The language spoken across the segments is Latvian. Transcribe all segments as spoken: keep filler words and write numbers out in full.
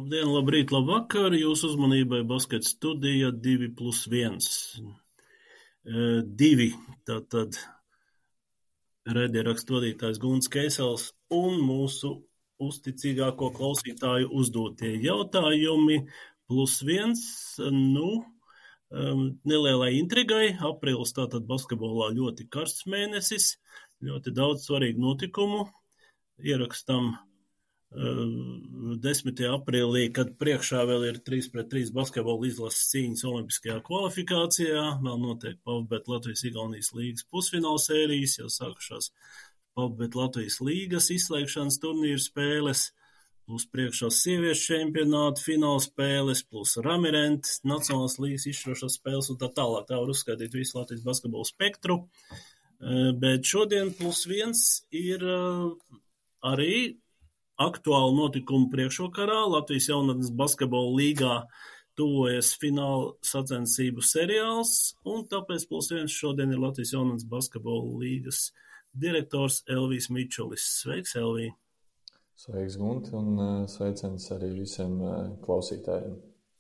Labdien, labrīt, labvakar! Jūsu uzmanībai basketa studija divi plus viens. Divi, tātad raidierakstu vadītājs Gunts Keisels un mūsu uzticīgāko klausītāju uzdotie jautājumi. Plus viens, nu, nelielai intrigai. Aprīlis tātad basketbolā ļoti karsts mēnesis, ļoti daudz svarīgu notikumu. Ierakstam desmitajā aprīlī, kad priekšā vēl ir trīs pret trīs basketbola izlases cīņas olimpiskajā kvalifikācijā, vēl notiek PavBet Latvijas-Igaunijas līgas pusfināla sērijas, jau sākušās PavBet Latvijas līgas izslēgšanas turnīru spēles, plus priekšā sieviešu čempionāta fināla spēles, plus Ramirent, Nacionālās līgas izšķirošās spēles un tā tālāk. Tā var uzskaitīt visu Latvijas basketbola spektru, bet šodien plus viens ir arī aktuāli notikumu priekšvakarā. Latvijas jaunatnes basketbola līgā tuvojas fināla sacensību seriāls, un tāpēc plus viens šodien ir Latvijas jaunatnes basketbola līgas direktors Elvijs Mičulis. Sveiks, Elvij! Sveiks, Gunti, un sveiciens arī visiem klausītājiem.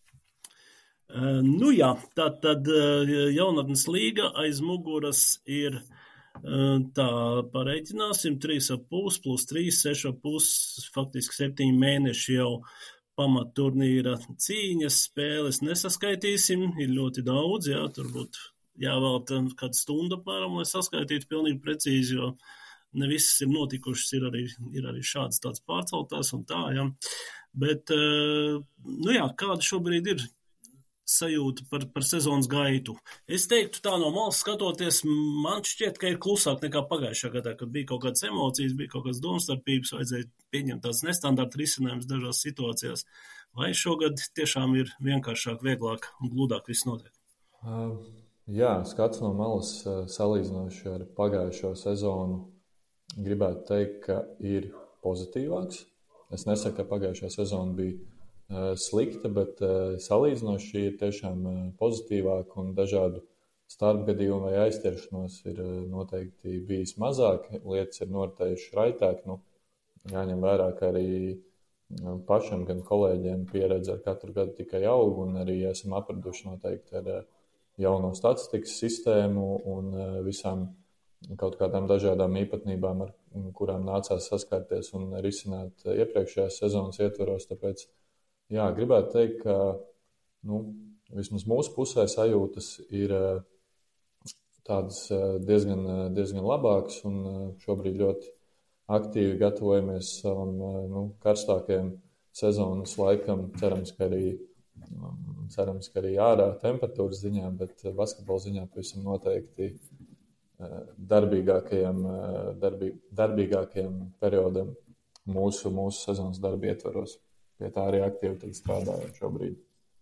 Nu jā, tā tad jaunatnes līga aiz muguras ir tā pareiķināsim, trīs ap pus plus trīs, seši ap pus, faktiski septiņi mēneši jau pamat turnīra cīņas, spēles nesaskaitīsim, ir ļoti daudz, jā, tur būtu jāvēlta kāda stunda apmēram, lai saskaitītu pilnīgi precīzi, jo ne visas ir notikušas, ir arī, ir arī šādas tāds pārceltās un tā, jā. Bet, nu jā, kāda šobrīd ir sajūta par, par sezonas gaitu. Es teiktu tā no malas skatoties, man šķiet, ka ir klusāk nekā pagājušā gadā, kad bija kaut kādas emocijas, bija kaut kādas domstarpības, vajadzēja pieņemt tāds nestandarta risinājums dažās situācijās. Vai šogad tiešām ir vienkāršāk, vieglāk un gludāk viss notiek? Uh, jā, skats no malas salīdzinoši ar pagājušo sezonu gribētu teikt, ka ir pozitīvāks. Es nesaku, ka pagājušā sezona bija slikta, bet salīdzinoši ir tiešām pozitīvāk un dažādu starpgadījumu vai aizķeršanos ir noteikti bijis mazāk, lietas ir noritējušas raitāk. Nu, jāņem vērā, ka arī pašam gan kolēģiem pieredze ar katru gadu tikai aug un arī esam apraduši noteikti ar jauno statistikas sistēmu un visām kaut kādām dažādām īpatnībām, ar kurām nācās saskarties un risināt iepriekšējās sezonas ietvaros, tāpēc jā, gribētu teikt, ka nu, vismaz mūsu pusē sajūtas ir tādas diezgan, diezgan labākas un šobrīd ļoti aktīvi gatavojamies savam nu, karstākajam sezonas laikam. Cerams, ka arī, cerams, ka arī ārā temperatūras ziņā, bet basketbola ziņā pavisam noteikti darbīgākajam, darbī, darbīgākajam periodam mūsu, mūsu sezonas darba ietvaros. Pie tā arī aktīvi tad strādājam šobrīd.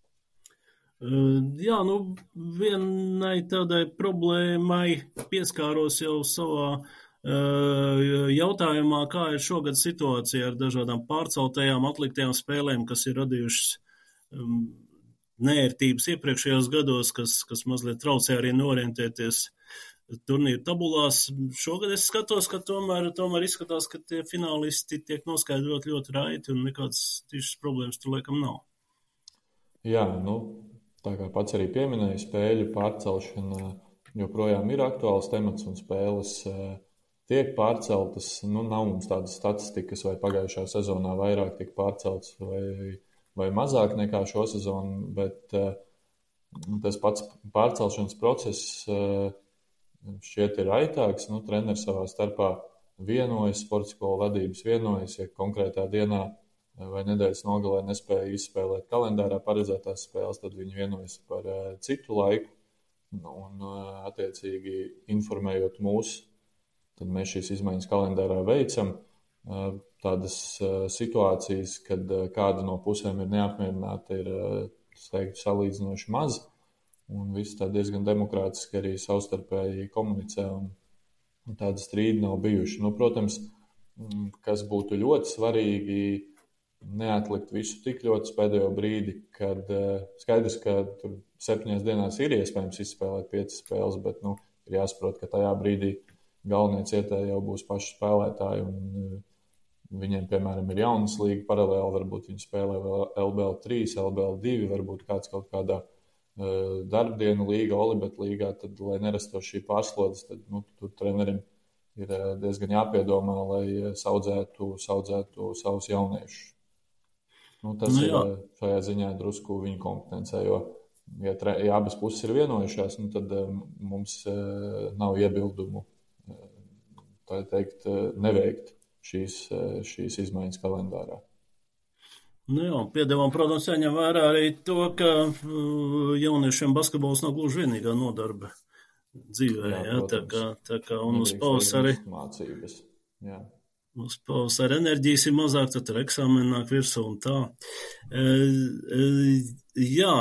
Jā, nu, vienai tādai problēmai pieskāros jau savā jautājumā, kā ir šogad situācija ar dažādām pārceltajām, atliktajām spēlēm, kas ir radījušas neērtības iepriekšējos gados, kas, kas mazliet traucē arī norientēties turnīru tabulās. Šogad es skatos, ka tomēr, tomēr izskatās, ka tie finālisti tiek noskaidrot ļoti raiti un nekādas tiešas problēmas tur laikam nav. Jā, nu, tā kā pats arī pieminēja, spēļu pārcelšana joprojām ir aktuāls temats un spēles tiek pārceltas. Nu, nav mums tādas statistikas, vai pagājušā sezonā vairāk tiek pārceltas vai, vai mazāk nekā šo sezonu, bet tas pats pārcelšanas process šķiet ir raitāks, nu, treneri savā starpā vienojas, sporta skola vadības vienojas, ja konkrētā dienā vai nedēļas nogalē nespēja izspēlēt kalendārā paredzētās spēles, tad viņi vienojas par uh, citu laiku un uh, attiecīgi informējot mūs, tad mēs šīs izmaiņas kalendārā veicam. Uh, tādas uh, situācijas, kad uh, kāda no pusēm ir neapmierināta, ir uh, teiktu, salīdzinoši maz. Un viss tā diezgan demokrātiski arī savstarpēji komunicē un, un tāda strīda nav bijuši. Nu, protams, kas būtu ļoti svarīgi, neatlikt visu tik ļoti pēdējo brīdi, kad uh, skaidrs, ka tur septiņās dienās ir iespējams izspēlēt piecas spēles, bet nu, ir jāsaprot, ka tajā brīdī galvenie cietēji jau būs paši spēlētāji un uh, viņiem, piemēram, ir jaunas līga paralēli, varbūt viņi spēlē vēl L B L trīs, L B L divi, varbūt kāds kaut kādā uh, darbdienu līga, Olibet līgā, tad, lai nerastos šī pārslodzes, tad nu, tur trenerim ir uh, diezgan jāpiedomā, lai saudzētu, saudzētu savus jauniešus. Nu, tas nu, ir uh, šajā ziņā drusku viņa kompetencē, jo, ja, tre, ja abas puses ir vienojušās, nu, tad uh, mums uh, nav iebildumu, uh, tā teikt, uh, neveikt šīs, šīs izmaiņas kalendārā. Nu jā, piedevām, protams, jāņem vērā arī to, ka jauniešiem basketbols nav gluži vienīgā nodarbe dzīvē. Jā, jā, tā kā, tā kā un uz pavasari mācības. Jā. Uz pavasari enerģijas ir mazāk, tad ar eksāmenu nāk virsū un tā. E, e, jā,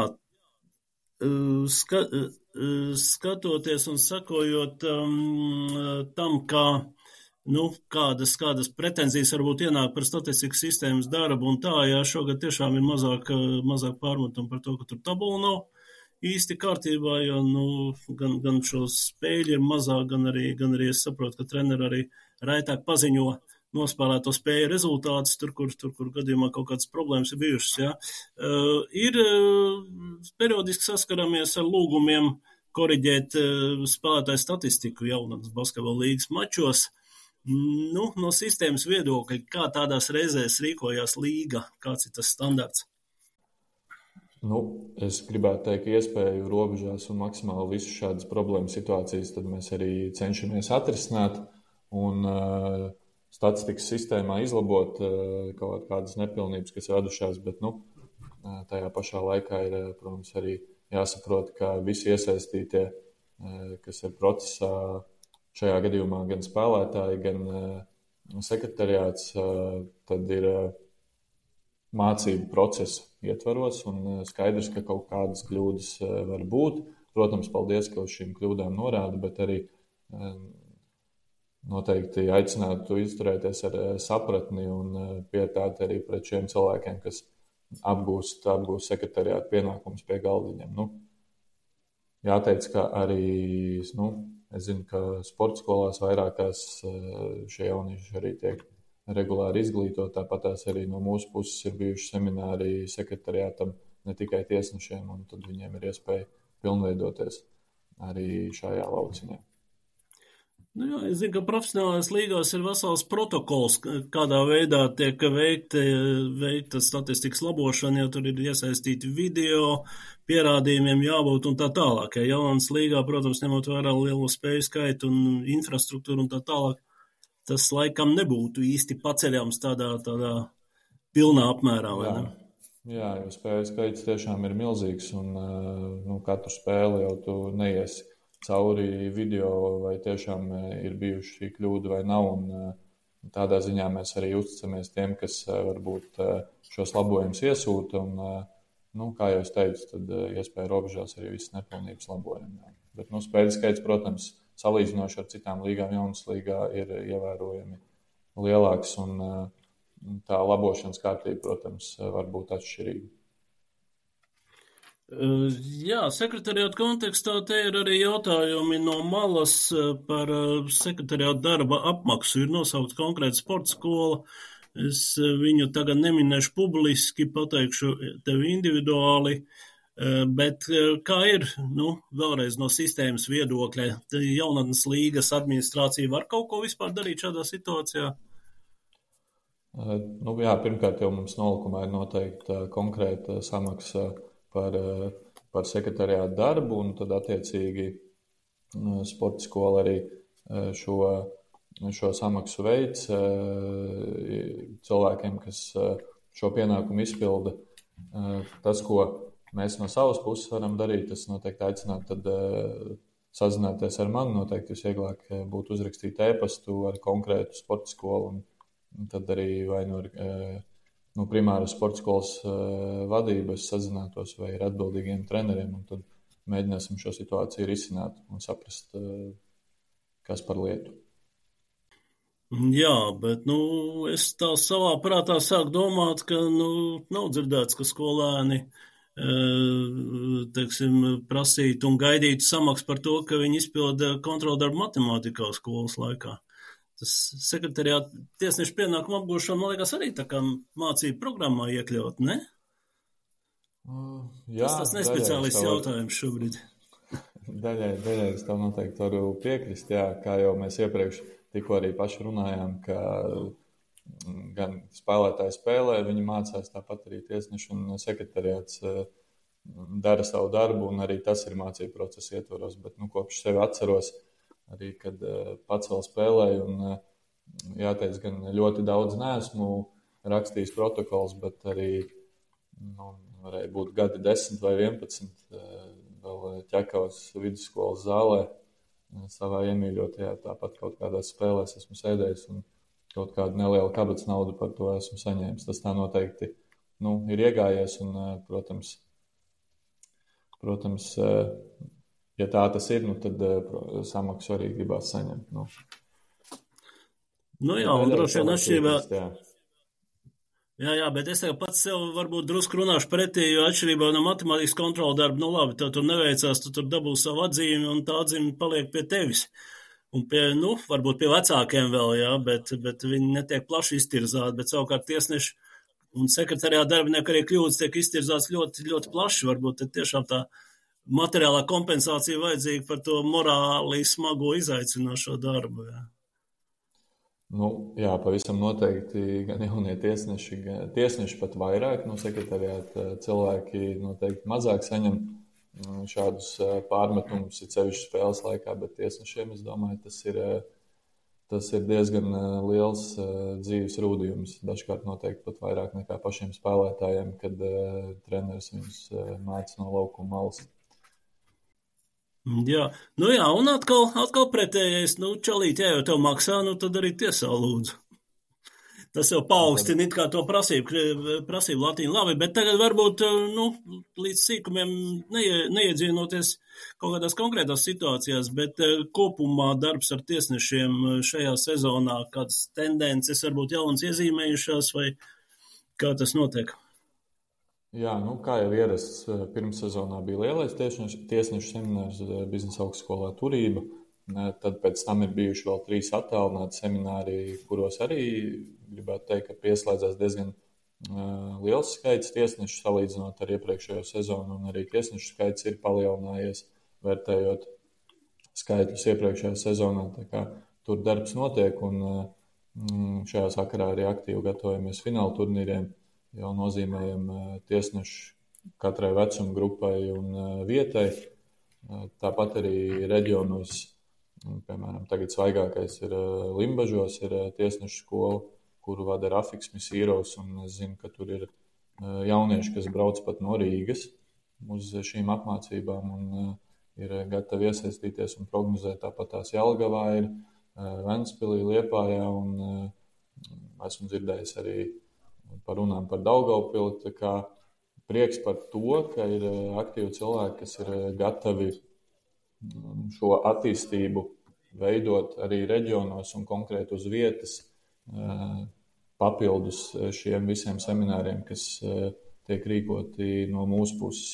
ska, skatoties un sakojot um, tam, kā Nu, kādas, kādas pretenzijas varbūt ienāk par statistikas sistēmas darbu un tā, jā, šogad tiešām ir mazāk, mazāk pārmetumu par to, ka tur tabula nav īsti kārtībā, jo, nu, gan, gan šo spēļu ir mazāk, gan arī, gan arī es saprotu, ka treneri arī raitāk paziņo nospēlēto spēju rezultātus, tur, kur, tur, kur gadījumā kaut kādas problēmas ir bijušas, jā. Uh, ir uh, periodiski saskaramies ar lūgumiem koriģēt uh, spēlētāju statistiku jaunatnes basketbola līgas mačos. Nu, no sistēmas viedokļa, kā tādās reizēs rīkojās līga, kāds ir tas standarts? Nu, es gribētu teikt, ka iespēju robežās un maksimāli visu šādas problēmu situācijas tad mēs arī cenšamies atrisināt un uh, statistikas sistēmā izlabot uh, kaut kādas nepilnības, kas radušās, bet nu, uh, tajā pašā laikā ir, uh, protams, arī jāsaprot, ka visi iesaistītie, uh, kas ir procesā, šajā gadījumā gan spēlētāji, gan uh, sekretariāts, uh, tad ir uh, mācību procesa ietvaros un uh, skaidrs, ka kaut kādas kļūdas uh, var būt. Protams, paldies, ka uz šīm kļūdām norāda, bet arī uh, noteikti aicinātu izturēties ar uh, sapratni un uh, pietāti arī pret šiem cilvēkiem, kas apgūst, apgūst sekretariāta pienākumus pie galdiņiem. Nu, jāteic, ka arī, nu, es zinu, ka sporta skolās vairākās šie jaunieši arī tiek regulāri izglītot, tāpat tās arī no mūsu puses ir bijuši semināri sekretariātam, ne tikai tiesnešiem, un tad viņiem ir iespēja pilnveidoties arī šajā lauciņā. Nu jā, es zinu, ka profesionālās līgās ir vesels protokols, kādā veidā tiek veikta, veikta statistikas labošana, jo tur ir iesaistīti video, pierādījumiem jābūt un tā tālāk. Ja jaunas līgā, protams, ņemot vērā lielo spēju skaitu un infrastruktūru un tā tālāk, tas laikam nebūtu īsti paceļams tādā, tādā pilnā apmērā, vai ne? Jā, jo spēju skaits tiešām ir milzīgs un nu, katru spēli jau tu neiesi cauri video, vai tiešām ir bijuši šī kļūda vai nav, un tādā ziņā mēs arī uzticamies tiem, kas varbūt šos labojumus iesūta, un, nu, kā jau es teicu, tad iespēja robežās arī visas nepilnības labojumi. Bet, nu, spēļu skaits, protams, salīdzinoši ar citām līgām, jaunas līgā ir ievērojami lielāks, un tā labošanas kārtība, protams, var būt atšķirīga. Jā, sekretariāta kontekstā te ir arī jautājumi no malas par sekretariāta darba apmaksu. Ir nosaukts konkrēta sporta skola. Es viņu tagad neminēšu publiski, pateikšu tevi individuāli, bet kā ir, nu, vēlreiz no sistēmas viedokļa, jaunatnes līgas administrācija var kaut ko vispār darīt šādā situācijā? Nu, jā, pirmkārt jau mums nolikumā ir noteikta konkrēta samaksa par, par sekretariātu darbu, un tad attiecīgi sporta skola arī šo, šo samaksu veids cilvēkiem, kas šo pienākumu izpilda. Tas, ko mēs no savas puses varam darīt, tas noteikti aicināt tad sazināties ar mani, noteikti visvieglāk būtu uzrakstīt e-pastu ar konkrētu sporta skolu, un tad arī vai no nu, primāras sporta skolas uh, vadības sazinātos vai ar atbildīgiem treneriem, un tad mēģināsim šo situāciju risināt un saprast, uh, kas par lietu. Jā, bet, nu, es tā savā prātā sāku domāt, ka, nu, nav dzirdēts, ka skolēni, uh, teiksim, prasītu un gaidītu samaksu par to, ka viņi izpilda kontroldarbu matemātikā skolas laikā. tas sekretariāta tiesnešu pienākumu apgūšana, man liekas, arī tā kā mācību programmā iekļaut, ne? Uh, jā, tas tas nespeciālists var... jautājums šobrīd. Daļai, daļai es tev noteikti varu piekrist, jā, kā jau mēs iepriekš tikko arī paši runājām, ka gan spēlētāji spēlē, viņi mācās, tāpat arī tiesneši un sekretariāts dara savu darbu, un arī tas ir mācību procesa ietvaros, bet nu, kopš sevi atceros, arī kad pats vēl spēlēju, un jāteic, gan ļoti daudz neesmu rakstījis protokols, bet arī nu, varēja būt gadi desmit vai vienpadsmit, vēl Ķekavas vidusskolas zālē, savā iemīļotajā, tāpat kaut kādās spēlēs esmu sēdējis un kaut kādu nelielu kabatas naudu par to esmu saņēmis. Tas tā noteikti nu, ir iegājies un, protams, protams, ja tā tas ir, nu, tad samaksu arī gribās saņemt. Nu, nu jā, un droši vien atšķirībā. Jā. Jā, jā, bet es tev pats sev varbūt drusku runāšu pretī, jo atšķirībā no matemātikas kontrola darba, nu labi, tev tur neveicās, tu tur dabū savu atzīmi un tā atzīme paliek pie tevis. Un pie, nu, varbūt pie vecākiem vēl, jā, bet, bet viņi netiek plaši iztirzāti, bet savukārt tiesneši un sekretariāta darbinieki arī kļūdas tiek iztirzāts ļoti, ļoti plaši. Varbūt tad tiešām tā materiālā kompensācija vajadzīga par to morāli smago izaicinošo darbu, jā. Nu, jā, pavisam noteikti gan jaunie tiesneši, gan tiesneši pat vairāk no sekretariāta cilvēki noteikti mazāk saņem šādus pārmetumus, ir sevišķi spēles laikā, bet tiesnešiem, es domāju, tas ir, tas ir diezgan liels dzīves rūdījums. Dažkārt noteikti pat vairāk nekā pašiem spēlētājiem, kad treneris viņus māca no laukuma malas. Jā, nu jā, un atkal, atkal pretējais, nu, čalīt, ja jau tev maksā, nu, tad arī tiesā lūdzu. Tas jau paaugstina it kā to prasību, prasību latīņu labi, bet tagad varbūt, nu, līdz sīkumiem neie, neiedzīnoties kaut kādās konkrētās situācijās, bet kopumā darbs ar tiesnešiem šajā sezonā, kādas tendences varbūt jaunas iezīmējušās, vai kā tas notiek? Jā, nu, kā jau ierasts, pirmssezonā bija lielais tiesnešu, tiesnešu seminārs biznesa augstskolā Turība. Tad pēc tam ir bijuši vēl trīs attālināti semināri, kuros arī, gribētu teikt, ka pieslēdzās diezgan uh, liels skaits tiesnešu salīdzinot ar iepriekšējo sezonu, un arī tiesnešu skaits ir palielinājies, vērtējot skaitļus iepriekšējā sezonā. Tā kā tur darbs notiek, un uh, šajā sakarā arī aktīvi gatavojamies fināla turnīriem. Jau nozīmējam tiesnešu katrai vecuma grupai un vietai. Tāpat arī reģionos, piemēram, tagad svaigākais ir Limbažos, ir tiesnešu skola, kuru vada Rafiks Misīrovs, un es zinu, ka tur ir jaunieši, kas brauc pat no Rīgas uz šīm apmācībām un ir gatavi iesaistīties un prognozēt. Tāpat tās Jelgavā ir, Ventspilī, Liepājā, un esmu dzirdējis arī par runām par Daugavpili, tā kā prieks par to, ka ir aktīvi cilvēki, kas ir gatavi šo attīstību veidot arī reģionos un konkrēti uz vietas, papildus šiem visiem semināriem, kas tiek rīkoti no mūsu puses.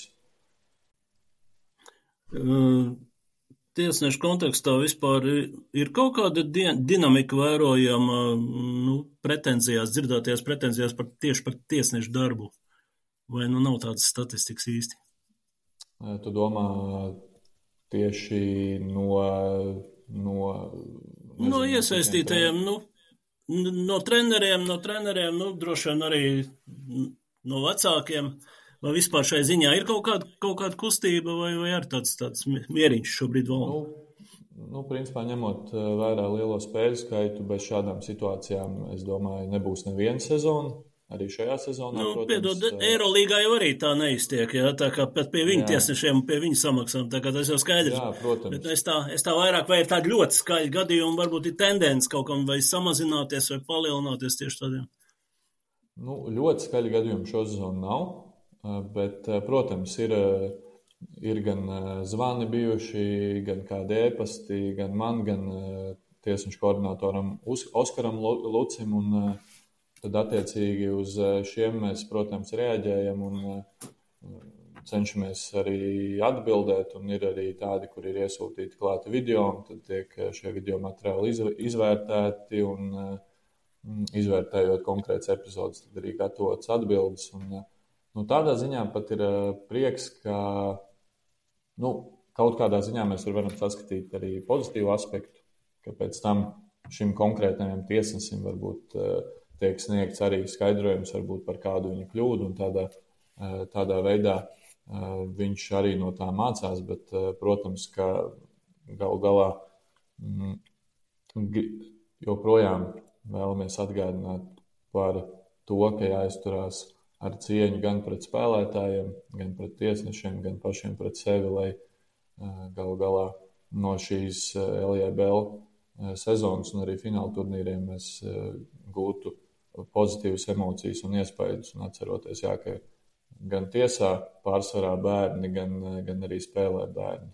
Tiesnešu kontekstā vispār ir kaut kāda dinamika vērojama, nu, pretenzijās, dzirdētajās pretenzijās par, tieši par tiesnešu darbu? Vai nu nav tādas statistikas īsti? Tu domā tieši no... No, nezinu, no iesaistītajiem, nu, no treneriem, no treneriem, nu, droši vien arī no vecākiem. Vai vispār šai ziņā ir kaut kāda, kaut kāda kustība vai, vai ar tāds, tāds mieriņš šobrīd vēl? Nu, nu, principā ņemot vērā lielo spēļu skaitu, bez šādām situācijām, es domāju, nebūs neviena sezona. Arī šajā sezonā, nu, protams. Piedod, Eirolīgā jau arī tā neiztiek, jā, tā kā pēc pie viņu jā. Tiesnešiem, pie viņu samaksām, tā kā tas jau skaidrs. Jā, protams. Bet es tā, es tā vairāk, vai ir tādi ļoti skaļi gadījumi, varbūt ir tendence kaut kam vai samazināties vai palielināties tieši tādiem? Nu, ļoti skaļi gadījumi šo sezonu nav. Bet, protams, ir, ir gan zvani bijuši, gan kādi ēpasti, gan man, gan tiesnešu koordinatoram Oskaram Lucim, un tad attiecīgi uz šiem mēs, protams, reaģējam un cenšamies arī atbildēt, un ir arī tādi, kur ir iesūtīti klāti video, un tad tiek šie video materiāli izvērtēti, un izvērtējot konkrētas epizodes, tad arī gatavotas atbildes. Un, nu, tādā ziņā pat ir prieks, ka nu, kaut kādā ziņā mēs varam saskatīt arī pozitīvu aspektu, ka pēc tam šim konkrētajam tiesnesim varbūt tiek sniegts arī skaidrojums varbūt par kādu viņa kļūdu, un tādā, tādā veidā viņš arī no tā mācās, bet, protams, ka galu galā joprojām vēlamies atgādināt par to, ka jāizturās ar cieņu gan pret spēlētājiem, gan pret tiesnešiem, gan pašiem pret sevi, lai galu galā no šīs L J B L sezonas un arī fināla turnīriem mēs gūtu pozitīvas emocijas un iespaidus, un atceroties, jā, ka gan tiesā pārsvarā bērni, gan, gan arī spēlē bērni.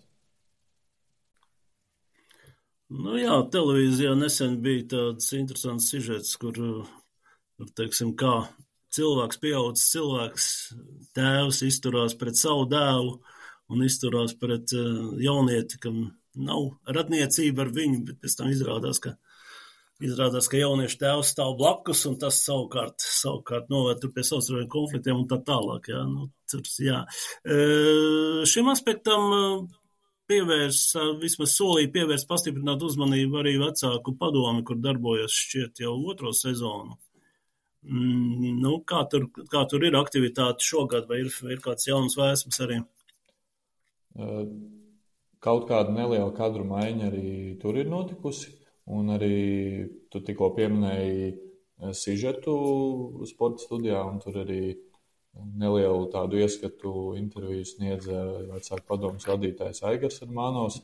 Nu jā, televīzijā nesen bija tāds interesants sižets, kur, teiksim, kā cilvēks, pieaudzis cilvēks, tēvs izturās pret savu dēlu un izturās pret jaunieti, kam nav radniecība ar viņu, bet pēc tam izrādās, ka, izrādās, ka jauniešu tēvs stāv blakus, un tas savukārt, savukārt noved pie savstarpējiem konfliktiem un tā tālāk. Jā. Nu, curs, jā. E, šim aspektam pievērs, vismaz solīja pievērs pastiprināt uzmanību arī vecāku padomi, kur darbojas šķiet jau otro sezonu. Mm, nu, kā, tur, kā tur ir aktivitāte šogad, vai ir, ir kāds jauns vēsmas arī? Kaut kāda neliela kadru maiņa arī tur ir notikusi, un arī tu tikko pieminēji sižetu sporta studijā, un tur arī nelielu tādu ieskatu interviju sniedza vecāku padomes vadītājs Aigars Armānovs.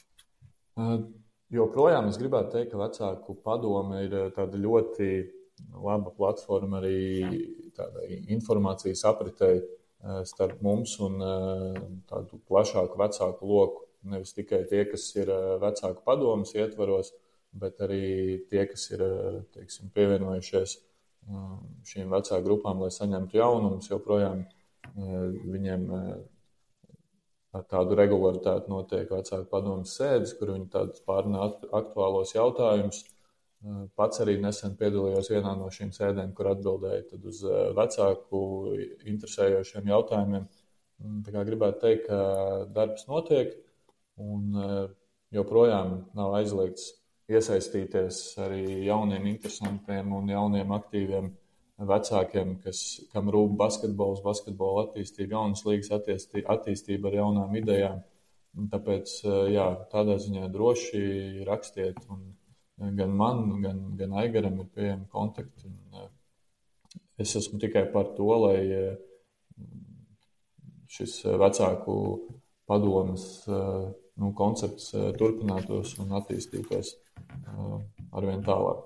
Joprojām es gribētu teikt, ka vecāku padome ir tāda ļoti laba platforma arī tādai informācijas apritei starp mums un tādu plašāku vecāku loku. Nevis tikai tie, kas ir vecāku padomes ietvaros, bet arī tie, kas ir, teiksim, pievienojušies šīm vecāku grupām, lai saņemtu jaunumus, joprojām viņiem ar tādu regularitāti notiek vecāku padomes sēdes, kur viņi tādus pārunā aktuālos jautājumus. Pats arī nesen piedalījos vienā no šīm sēdēm, kur atbildēju tad uz vecāku interesējošiem jautājumiem. Tā kā gribētu teikt, ka darbs notiek un joprojām nav aizliegts iesaistīties arī jauniem interesantiem un jauniem aktīviem vecākiem, kas, kam rūp basketbols, basketbola attīstība, jaunas līgas attīstība, attīstība ar jaunām idejām. Un tāpēc, jā, tādā ziņā droši rakstiet, un gan man, gan, gan Aigaram ir pieejami kontakti. Un es esmu tikai par to, lai šis vecāku padomes nu, koncepts turpinātos un attīstītos arvien tālāk.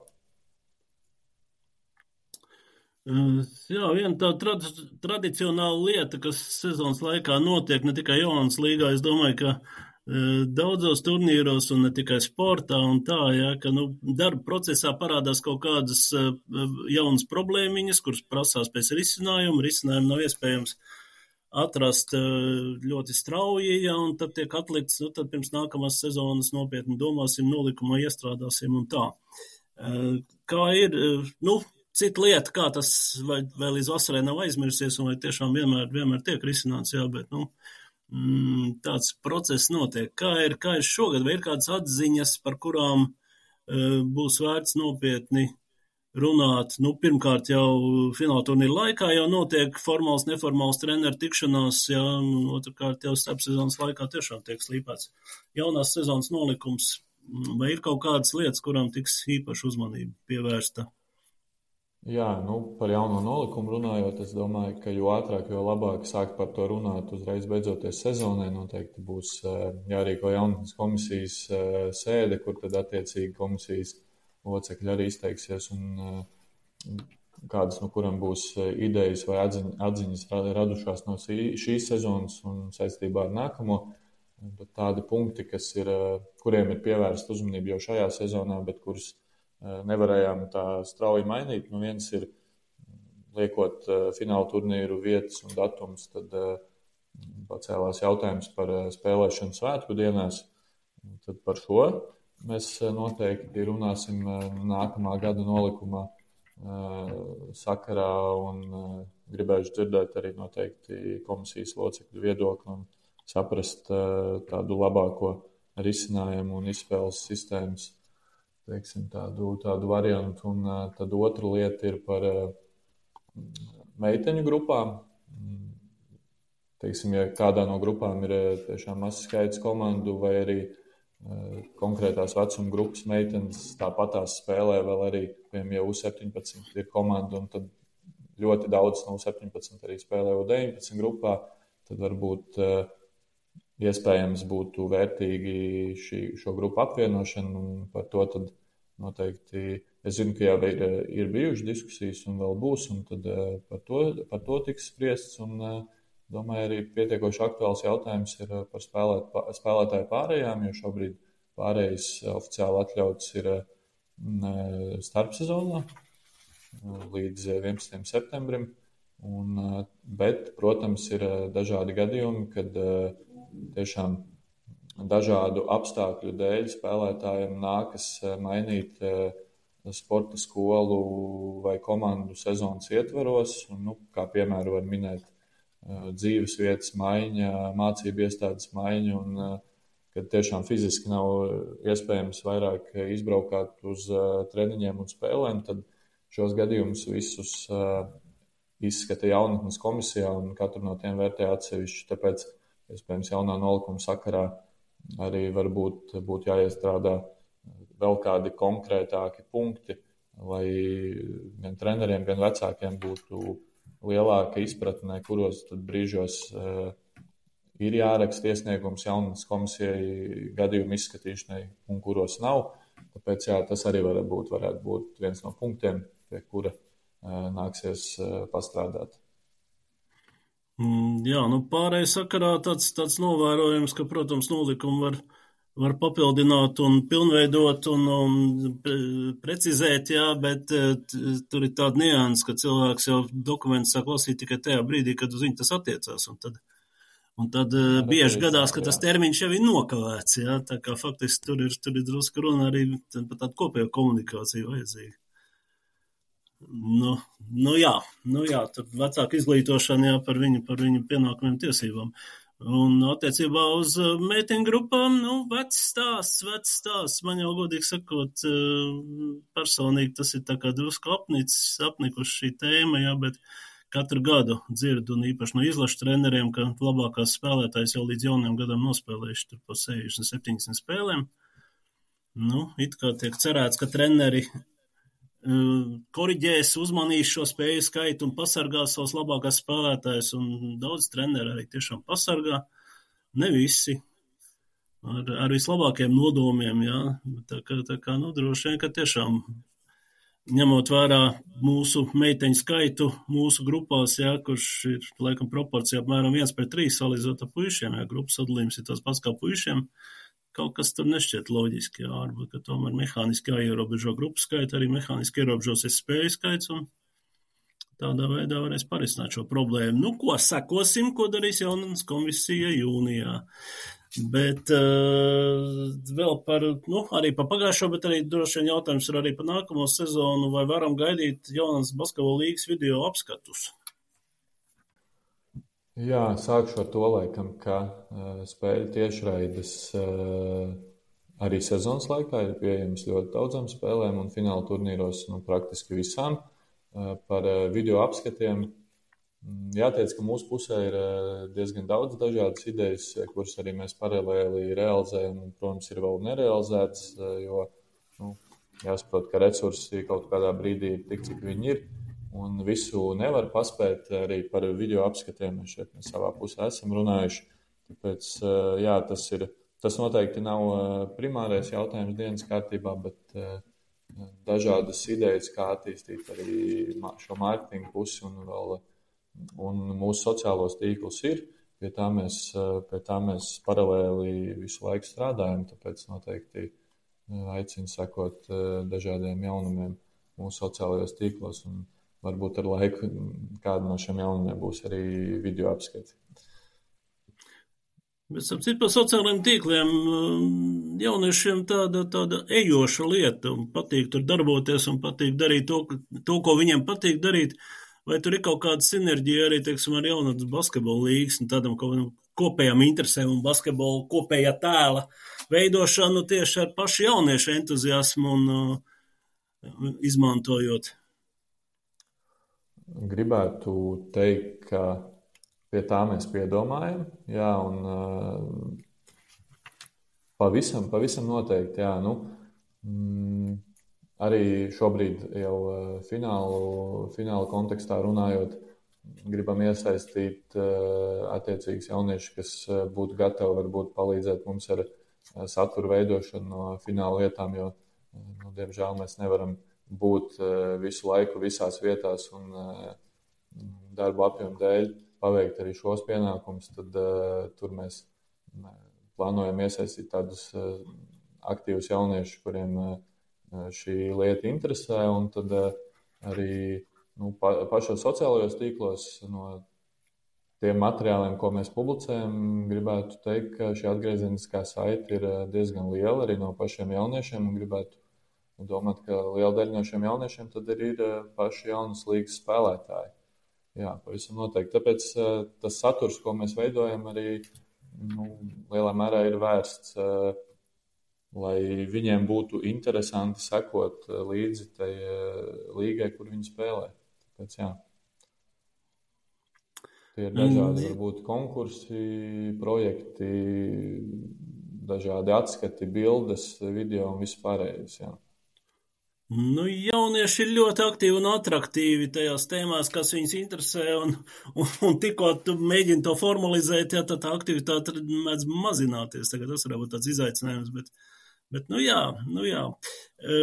Jā, viena tā trad- tradicionāla lieta, kas sezonas laikā notiek ne tikai jaunas līgā, es domāju, ka daudzos turnīros un ne tikai sportā un tā, ja, ka nu, darba procesā parādās kaut kādas jaunas problēmiņas, kuras prasās pēc risinājumu, risinājumu nav iespējams atrast ļoti strauji, ja, un tad tiek atlikts, nu, tad pirms nākamās sezonas nopietni domāsim, nolikumā iestrādāsim un tā. Kā ir, nu, cita lieta, kā tas vai, vai līdz vasarai nav aizmirsies, un vai tiešām vienmēr, vienmēr tiek risināts, jā, bet, nu, mm, tāds process notiek. Kā ir, kā ir šogad, vai ir kādas atziņas, par kurām uh, būs vērts nopietni runāt? Nu, pirmkārt jau fināla turnīra laikā jau notiek formāls, neformāls treneru tikšanās, jā, un otrkārt jau starpsezonas laikā tiešām tiek slīpēts jaunās sezonas nolikums. Vai ir kaut kādas lietas, kurām tiks īpaši uzmanība pievērsta? Jā, nu, par jauno nolikumu runājot, es domāju, ka jo ātrāk, jo labāk sākt par to runāt uzreiz beidzoties sezonai. Noteikti būs jārīko jaunatnes komisijas sēde, kur tad attiecīgi komisijas locekļi arī izteiksies un kādas, no kuram būs idejas vai atziņas, atziņas radušās no šīs sezonas un saistībā ar nākamo. Bet tādi punkti, kas ir, kuriem ir pievērsta uzmanība jau šajā sezonā, bet kurus nevarējām tā strauji mainīt. Nu, viens ir, liekot fināla turnīru vietas un datums, tad pacēlās jautājums par spēlēšanu svētku dienās. Tad par šo mēs noteikti runāsim nākamā gada nolikumā sakarā un gribēšu dzirdēt arī noteikti komisijas locekļu viedokli un saprast tādu labāko risinājumu un izspēles sistēmas, teiksim, tādu, tādu variantu. Un tad otra lieta ir par meiteņu grupām. Teiksim, ja kādā no grupām ir tiešām mazs skaits komandu vai arī konkrētās vecuma grupas meitenes tāpatās spēlē vēl arī, piemēram, ja U septiņpadsmit ir komanda un tad ļoti daudz no U septiņpadsmit arī spēlē U deviņpadsmit grupā, tad varbūt iespējams būtu vērtīgi šī, šo grupu apvienošana un par to tad noteikti, es zinu, ka jau ir, ir bijušas diskusijas un vēl būs, un tad par to, par to tiks spriests un domāju, arī pietiekoši aktuāls jautājums ir par spēlēt, spēlētāju pārējām, jo šobrīd pārējais oficiāli atļauts ir starpsezonā līdz vienpadsmitajam septembrim. Un, bet, protams, ir dažādi gadījumi, kad tiešām dažādu apstākļu dēļ spēlētājiem nākas mainīt sporta skolu vai komandu sezonas ietvaros. Un, nu, kā piemēru var minēt dzīves vietas maiņa, mācību iestādes maiņa, un kad tiešām fiziski nav iespējams vairāk izbraukāt uz treniņiem un spēlēm, tad šos gadījumus visus izskata jaunatnes komisijā un katru no tiem vērtē atsevišķi. Tāpēc, iespējams, jaunā nolikuma sakarā arī varbūt būtu jāiestrādā vēl kādi konkrētāki punkti, lai gan treneriem, gan vecākiem būtu lielāka izpratnē, kuros tad brīžos uh, ir jāraksta iesniegums jaunatnes komisijai gadījumu izskatīšanai un kuros nav. Tāpēc jā, tas arī var būt, varētu būt viens no punktiem, pie kura uh, nāksies uh, pastrādāt. Mm, jā, nu pārējai sakarā tāds, tāds novērojums, ka, protams, nolikumu var, var papildināt un pilnveidot un, un precizēt, jā, bet t, tur ir tāda nianses, ka cilvēks jau dokumentus sāk lasīt tikai tajā brīdī, kad uz viņu tas attiecās. Un tad, un tad jā, bieži gadās, ka tas termiņš jau ir nokavēts, jā, tā kā faktiski tur ir, tur ir drusku runa arī par tādu kopējo komunikāciju vajadzīgu. Nu, nu jā, nu jā, tur vecāku izglītošana, jā, par viņu, par viņu pienākumiem tiesībām. Un attiecībā uz meiteņu grupām, nu, vecs stāsts, vecs stāsts. Man jau godīgi sakot, personīgi tas ir tā kā drusku apnicis, apnikuši šī tēma, jā, bet katru gadu dzirdu un īpaši no izlašu treneriem, ka labākās spēlētājs jau līdz jauniem gadam nospēlējuši tur pa sešdesmit septiņdesmit spēlēm. Nu, it kā tiek cerēts, ka treneri koriģēs, uzmanīs šo spēju skaitu un pasargās savus labākās spēlētājus, un daudz treneri arī tiešām pasargā, ne visi, ar, ar vislabākiem nodomiem, jā, tā kā, tā kā, nu, droši vien, ka tiešām ņemot vērā mūsu meiteņu skaitu mūsu grupās, jā, kurš ir, laikam, proporcija apmēram viens pret trīs salīdzinot ar puišiem, jā, grupas sadalījums ir tas pats kā puišiem, kaut kas tur nešķiet loģiski, jā, varbūt, ka tomēr mehāniski jāierobežo grupu skaitu, arī mehāniski ierobežosies spēju skaits, un tādā veidā varēs parisināt šo problēmu. Nu, ko sekosim, ko darīs jaunatnes komisija jūnijā. Bet uh, vēl par, nu, arī par pagājušo, bet arī droši vien jautājums ir arī par nākamo sezonu, vai varam gaidīt jaunatnes basketbola līgas video apskatus? Jā, sākšu ar to, laikam, ka uh, spēļu tiešraides uh, arī sezonas laikā ir pieejams ļoti daudzām spēlēm un fināla turnīros, nu, praktiski visām. Uh, par uh, video apskatiem jāteic, ka mūsu pusē ir uh, diezgan daudz dažādas idejas, kuras arī mēs paralēli realizējam un, protams, ir vēl nerealizētas, uh, jo, nu, jāsaprot, ka resursi kaut kādā brīdī ir tik, cik viņi ir. Un visu nevar paspēt arī par video apskatiem. Mēs šeit mēs savā pusē esam runājuši. Tāpēc, jā, tas ir, tas noteikti nav primārais jautājums dienas kārtībā, bet dažādas idejas, kā attīstīt arī šo mārketingu pusi un vēl, un mūsu sociālos tīklus ir. Pie tā mēs, pie tā mēs paralēli visu laiku strādājam, tāpēc noteikti aicinu sekot dažādiem jaunumiem mūsu sociālajos tīklos un varbūt ar laiku kāda no šiem jaunumiem būs arī video apskati. Bet, ap citu, par sociālajiem tīkliem jauniešiem tāda, tāda ejoša lieta un patīk tur darboties un patīk darīt to, to, ko viņiem patīk darīt. Vai tur ir kaut kāda sinerģija arī, teiksim, ar jaunatnes basketbola līgas un tādam kaut kādam kopējām interesēm un basketbola kopējā tēla veidošanu tieši ar pašu jauniešu entuziasmu un uh, izmantojot? Gribētu teikt, ka pie tā mēs piedomājam, jā, un uh, pavisam, pavisam noteikti, jā, nu, mm, arī šobrīd jau uh, finālu, finālu kontekstā runājot, gribam iesaistīt uh, attiecīgus jauniešus, kas uh, būtu gatavi varbūt palīdzēt mums ar uh, satura veidošanu no fināla vietām, jo, uh, nu, diemžēl mēs nevaram būt uh, visu laiku visās vietās un uh, darbu apjomu dēļ paveikt arī šos pienākumus, tad uh, tur mēs uh, plānojam iesaistīt tādus uh, aktīvus jauniešus, kuriem uh, šī lieta interesē, un tad uh, arī nu, pa, pašos sociālajos tīklos no tiem materiāliem, ko mēs publicējam, gribētu teikt, ka šī atgriezeniskā saite ir diezgan liela arī no pašiem jauniešiem, un gribētu domāt, ka liela daļa no šiem jauniešiem tad ir, ir paši jaunas līgas spēlētāji. Jā, pavisam noteikti. Tāpēc uh, tas saturs, ko mēs veidojam, arī nu, lielā mērā ir vērsts, uh, lai viņiem būtu interesanti sekot uh, līdzi tai uh, līgai, kur viņi spēlē. Tāpēc, jā. Tie ir dažādi, varbūt, konkursi, projekti, dažādi atskati, bildes, video un viss pārējais, jā. Nu, jaunieši ir ļoti aktīvi un atraktīvi tajās tēmās, kas viņus interesē, un, un, un tikko tu mēģini to formalizēt, jā, tad tā aktivitāte mēdz mazināties. Tagad tas var būt tāds izaicinājums, bet, bet nu jā, nu jā. E,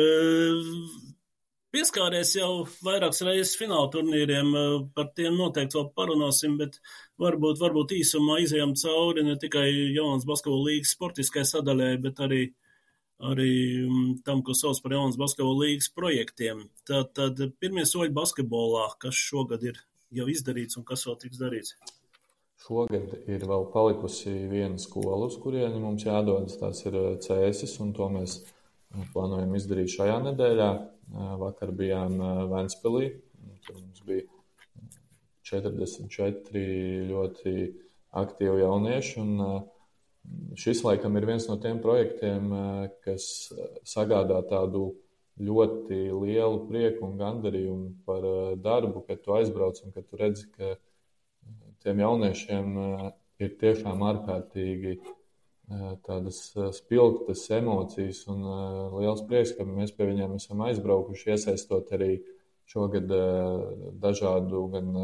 pieskāries jau vairākas reizes fināla turnīriem, par tiem noteikti vēl parunāsim, bet varbūt, varbūt īsumā izejam cauri ne tikai jaunas basketbola līgas sportiskai sadaļai, bet arī arī tam, ko sauc par jaunas basketbola līgas projektiem. Tad, tad pirmie soļi basketbolā, kas šogad ir jau izdarīts un kas vēl tiks darīts? Šogad ir vēl palikusi viena skola, uz kurieni mums jādodas, tās ir Cēsis, un to mēs plānojam izdarīt šajā nedēļā. Vakar bijām Ventspilī, tur mums bija četrdesmit četri ļoti aktīvi jaunieši, un šis laikam ir viens no tiem projektiem, kas sagādā tādu ļoti lielu prieku un gandarījumu par darbu, kad tu aizbrauc un kad tu redzi, ka tiem jauniešiem ir tiešām ārkārtīgi tādas spilgtas emocijas un liels prieks, ka mēs pie viņiem esam aizbraukuši, iesaistot arī šogad dažādu gan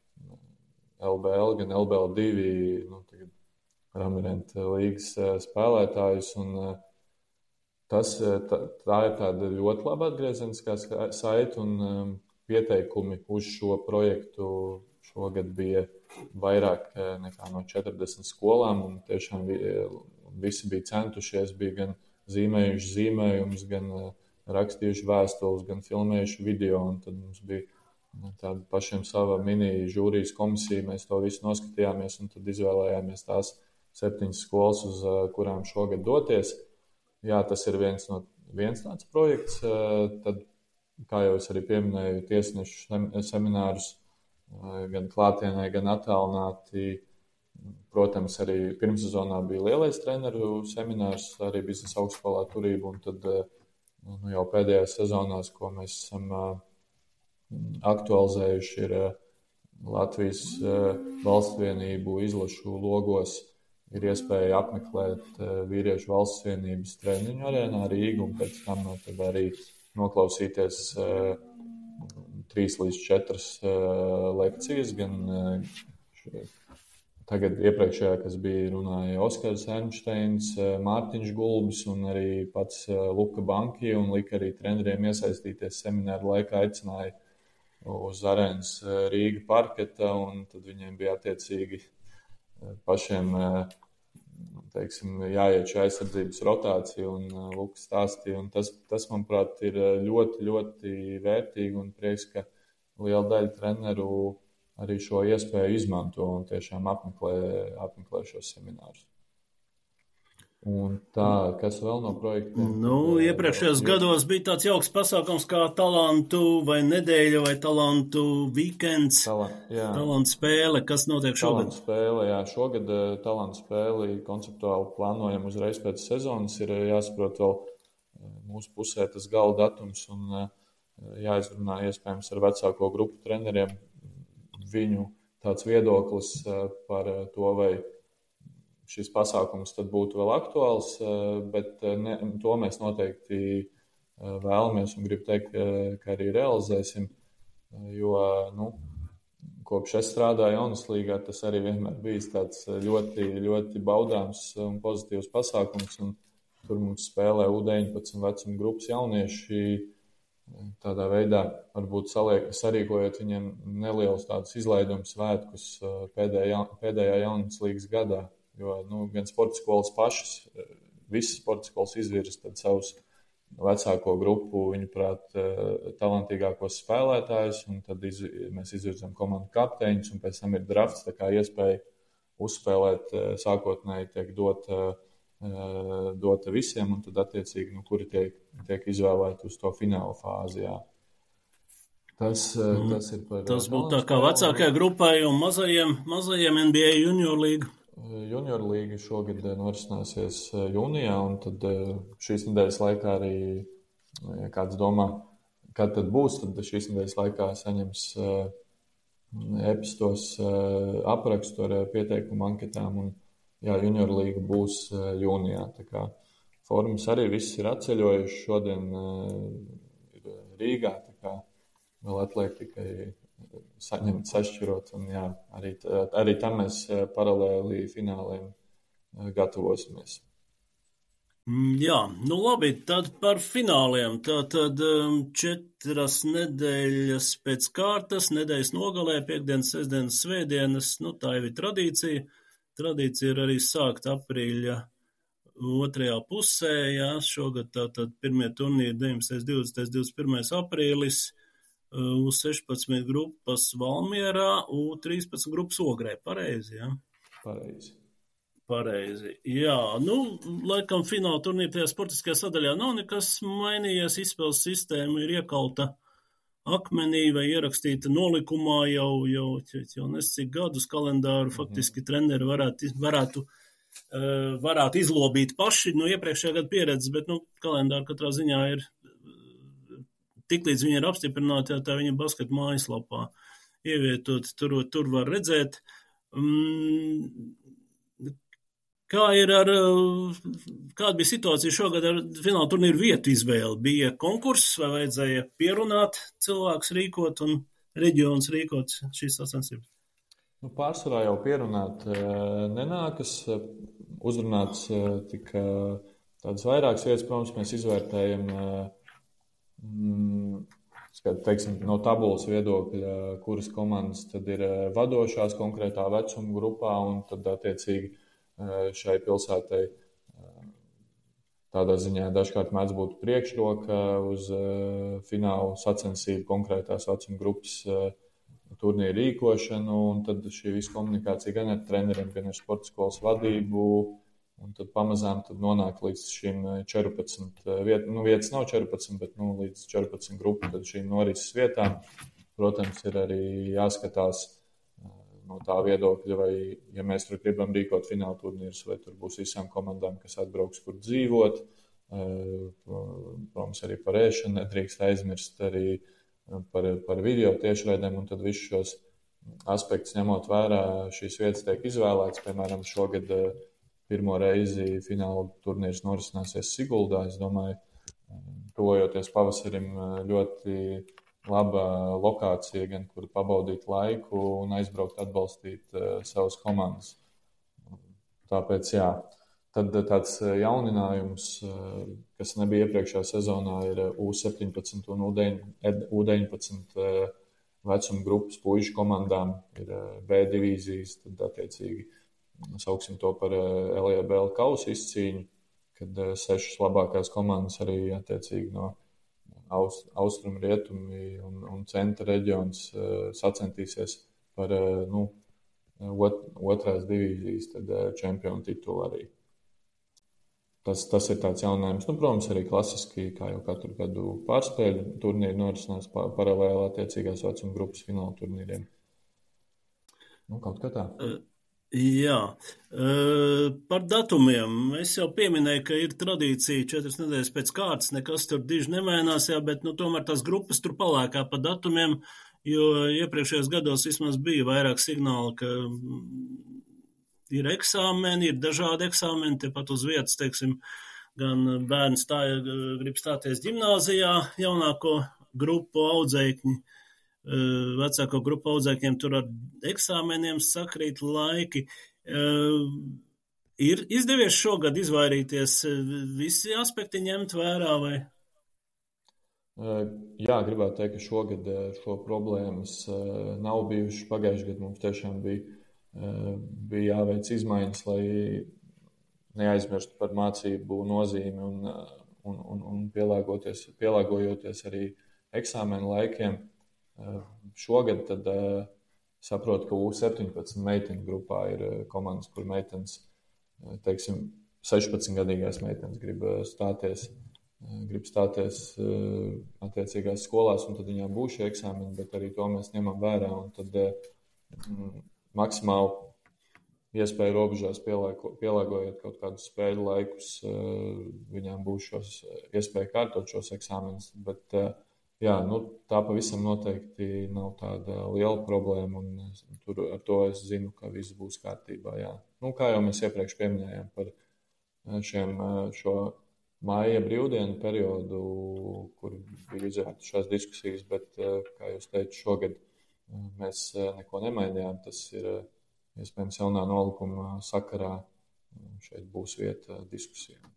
L B L, gan L B L divi, nu, tagad Ramirentu līgas spēlētājus, un tas, tā, tā ir tāda ļoti laba atgriezeniskā saite, un pieteikumi uz šo projektu šogad bija vairāk nekā no četrdesmit skolām, un tiešām visi bija centušies, bija gan zīmējuši zīmējumus, gan rakstījuši vēstules, gan filmējuši video, un tad mums bija tāda pašiem sava mini žūrijas komisija, mēs to visu noskatījāmies, un tad izvēlējāmies tās septiņas skolas, uz kurām šogad doties. Jā, tas ir viens, no, viens tāds projekts. Tad, kā jau es arī pieminēju, tiesnešu seminārus gan klātienē, gan attālināti. Protams, arī pirmssezonā bija lielais treneru seminārs, arī biznesa augstskolā turība, un tad nu, jau pēdējās sezonās, ko mēs esam aktualizējuši, ir Latvijas valsts vienību izlašu logos. Ir iespēja apmeklēt vīriešu valsts vienības treniņu arēnā Rīgu un pēc tam tad arī noklausīties uh, trīs līdz četras uh, lekcijas. Gan uh, tagad iepriekšējā, kas bija, runāja Oskars Ernšteins, uh, Mārtiņš Gulbis un arī pats uh, Luka Banki, un lika arī treneriem iesaistīties semināru laikā, aicināja uz arēnas uh, Rīga parketa, un tad viņiem bija attiecīgi pašiem, teiksim, jāiet šī aizsardzības rotācija un Lukas stāstīja. Un tas, tas, manuprāt, ir ļoti, ļoti vērtīgi un prieks, ka liela daļa treneru arī šo iespēju izmanto un tiešām apmeklē, apmeklē šos seminārus. Un tā, kas vēl no projektiem? Nu, iepriekšējos gados bija tāds jauks pasākums kā talantu vai nedēļa vai talantu weekends, Talant, jā. talantu spēle. Kas notiek šogad? Talantu spēle, jā. Šogad talantu spēli konceptuāli plānojam uzreiz pēc sezonas. Ir jāsaprot vēl mūsu pusē tas gala datums un jāizrunā iespējams ar vecāko grupu treneriem viņu tāds viedoklis par to, vai šis pasākums tad būtu vēl aktuāls, bet ne, to mēs noteikti vēlamies un gribu teikt, ka arī realizēsim, jo, nu, kopš es strādāju Jaunas līgā, tas arī vienmēr bijis tāds ļoti, ļoti baudāms un pozitīvs pasākums, un tur mums spēlē U deviņpadsmit vecuma grupas jaunieši, tādā veidā varbūt saliek, sarīkojot viņiem nelielus tādus izlaidumu svētkus pēdējā, pēdējā Jaunas līgas gadā. Jo nu, gan sporta skolas pašas, visas sporta skolas izvirza savus vecāko grupu, viņuprāt, talantīgākos spēlētājus, un tad iz, mēs izvirzam komandu kapteiņus, un pēc tam ir drafts, tā kā iespēja uzspēlēt sākotnēji tiek dota, dota visiem, un tad attiecīgi, nu, kuri tiek, tiek izvēlēti uz to fināla fāzi. Jā. Tas, tas ir par... Tas būtu tā kā vecākajai grupai un mazajiem, mazajiem N B A junior līga. Junior līga šogad norisināsies jūnijā, un tad šīs nedēļas laikā arī, ja kāds domā, kad tad būs, tad šīs nedēļas laikā saņems epistos aprakstu ar pieteikumu anketām, un jā, junior līga būs jūnijā. Tā kā formas arī viss ir atceļojuši, šodien ir Rīgā, tā kā vēl atliek tikai saņemt, sašķirot, un jā, arī, arī tam mēs paralēli fināliem gatavosimies. Jā, nu labi, tad par fināliem. Tātad četras nedēļas pēc kārtas, nedēļas nogalē, piekdienas, sestdienas, svētdienas, nu tā jau ir tradīcija. Tradīcija ir arī sākt aprīļa otrajā pusē, jā, šogad tātad pirmie turnīri deviņpadsmitais, divdesmitais, divdesmit pirmais aprīlis. U sešpadsmit grupas Valmierā, U trīspadsmit grupas Ogrē. Pareizi, jā? Pareizi. Pareizi. Jā, nu, laikam fināla turnīra tajā sportiskajā sadaļā nav nekas mainījies. Izspēles sistēma ir iekalta akmenī vai ierakstīta nolikumā jau, jau, jau nescik gadus kalendāru. Mm-hmm. Faktiski treneri varētu, varētu, uh, varētu izlobīt paši no iepriekšējā gada pieredzes, bet, nu, kalendāru katrā ziņā ir tiklīdz viņi ir apstiprināti, tā viņa basketa mājaslapā ievietot, tur, tur var redzēt. Um, kā ir ar, kāda bija situācija šogad ar fināla turnīru vietu izvēli? Bija konkurss vai vajadzēja pierunāt cilvēkus rīkot un reģionus rīkot šīs sacensības? Nu, pārsvarā jau pierunāt nenākas, uzrunāts tika tādas vairākas vietas, protams, mēs izvērtējam Skat, teiksim, no tabulas viedokļa, kuras komandas tad ir vadošās konkrētā vecuma grupā, un tad attiecīgi šai pilsētai tādā ziņā dažkārt mēdz būt priekšroka uz finālu sacensību konkrētās vecuma grupas turnīru rīkošanu, un tad šī visa komunikācija gan ar treneriem, gan ar sporta skolas vadību. Un tad pamazām tad nonāk līdz šīm četrpadsmit vietām. Nu, vietas nav četrpadsmit, bet nu, līdz četrpadsmit grupu tad šīm norises vietām. Protams, ir arī jāskatās no tā viedokļa, vai, ja mēs tur gribam rīkot fināla turnīrus, vai tur būs visām komandām, kas atbrauks, kur dzīvot. Protams, arī par ēšanu nedrīkst aizmirst, arī par, par video tiešraidēm, un tad visus šos aspektus ņemot vērā, šīs vietas tiek izvēlētas. Piemēram, šogad pirmo reizi fināla turnīrs norisināsies Siguldā. Es domāju, tuvojoties pavasarim, ļoti laba lokācija, gan kur pabaudīt laiku un aizbraukt atbalstīt uh, savas komandas. Tāpēc, jā, tad tāds jauninājums, uh, kas nebija iepriekšējā sezonā, ir U septiņpadsmit un U deviņpadsmit uh, vecuma grupas puišu komandām, ir uh, B divīzijas, tad attiecīgi sauksim to par L J B L kausa izcīņu, kad sešas labākās komandas arī attiecīgi no aust, austrumu, rietumi un, un centra reģions sacentīsies par nu, ot, otrās divīzijas tad čempionu titulu arī. tas, tas ir tāds jauninājums. Nu, protams, arī klasiski, kā jau katru gadu pārspēļu turnīri norisinās paralēli attiecīgās vecuma grupas fināla turnīriem. Nu, kaut kā tā. Uh. Jā, par datumiem. Es jau pieminēju, ka ir tradīcija četras nedēļas pēc kārtas, nekas tur diži nemainās, jā, bet nu, tomēr tās grupas tur palēkā pa datumiem, jo iepriekšējos gados vismaz bija vairāk signāli, ka ir eksāmeni, ir dažādi eksāmeni, tepat uz vietas, teiksim, gan bērni stāja, grib stāties ģimnāzijā, jaunāko grupu audzēkņi. Vecāko grupu audzēkņiem tur ar eksāmeniem sakrīt laiki. Ir izdevies šogad izvairīties visi aspekti ņemt vērā, vai? Jā, gribētu teikt, ka šogad šo problēmas nav bijušas. Pagājušajā gadā mums tiešām bija, bija jāveic izmaiņas, lai neaizmirstu par mācību nozīmi un, un, un, un pielāgoties, pielāgojoties arī eksāmenu laikiem. Šogad tad uh, saprotu, ka U septiņpadsmit meiteņu grupā ir uh, komandas, kur meitenes, uh, teiksim, sešpadsmitgadīgās meitenes grib uh, stāties, uh, grib stāties uh, attiecīgās skolās, un tad viņām būs šie eksāmeni, bet arī to mēs ņemam vērā, un tad uh, maksimāli iespēju robežās pielāgo, pielāgojot kaut kādus spēļu laikus, uh, viņām būs šos iespēju kārtot šos eksāmenus, bet uh, jā, nu, tā pavisam noteikti nav tāda liela problēma, un tur ar to es zinu, ka viss būs kārtībā. Jā. Nu, kā jau mēs iepriekš pieminējām par šiem, šo māja brīvdienu periodu, kur bija izvērtušās diskusijas, bet, kā jūs teicat, šogad mēs neko nemainījām. Tas ir iespējams jaunā nolikuma sakarā. Šeit būs vieta diskusijām.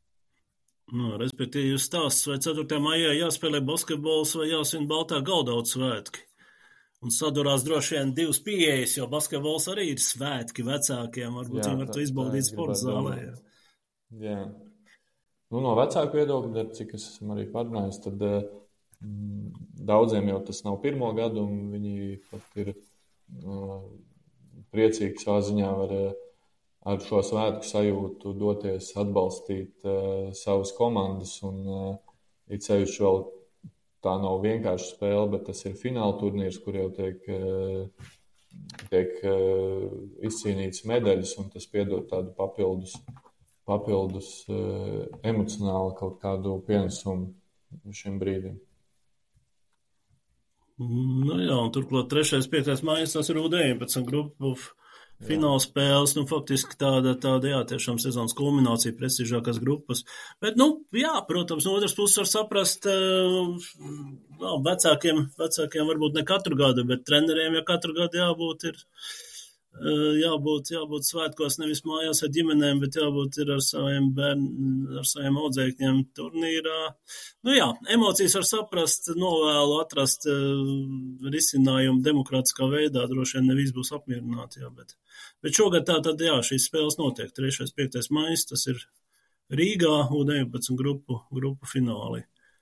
Nu, respektīvi, jūs stāsts, vai ceturtajā maijā jāspēlē basketbols vai jāsvin baltā galdauts svētki. Un sadurās droši vien divas pieejas, jo basketbols arī ir svētki vecākiem. Varbūt viņi var to izbaudīt sporta zālē. Jā. jā. Nu, no vecāku viedokļa, cik es esmu arī parunājis, tad mm, daudziem jau tas nav pirmo gadu, un viņi pat ir uh, priecīgi savā ziņā var uh, ar šo svētku sajūtu doties atbalstīt uh, savas komandas, un uh, it sevišķi vēl tā nav vienkārši spēle, bet tas ir fināla turnīrs, kur jau tiek, uh, tiek uh, izcīnīts medaļas, un tas piedod tādu papildus, papildus uh, emocionāli kaut kādu pienesumu šim brīdim. Nu jā, un turklāt trešais, piektais mājas, tas ir U deviņpadsmit grupu fināla spēles, nu, faktiski tāda, tāda, jā, tiešām sezonas kulminācija, prestižākās grupas. Bet, nu, jā, protams, no otras puses var saprast, jā, vecākiem, vecākiem varbūt ne katru gadu, bet treneriem, ja katru gadu jābūt ir, jābūt, jābūt svētkos nevis mājās ar ģimenēm, bet jābūt ir ar saviem bērniem, ar saviem audzēkņiem turnīrā. Nu jā, emocijas var saprast, novēlu atrast risinājumu demokrātiskā veidā, droši vien nevis būs apmierināti, jā, bet, bet šogad tā tad, jā, šīs spēles notiek, trešais, piektais maijs, tas ir Rīgā, U deviņpadsmit grupu, grupu fināli.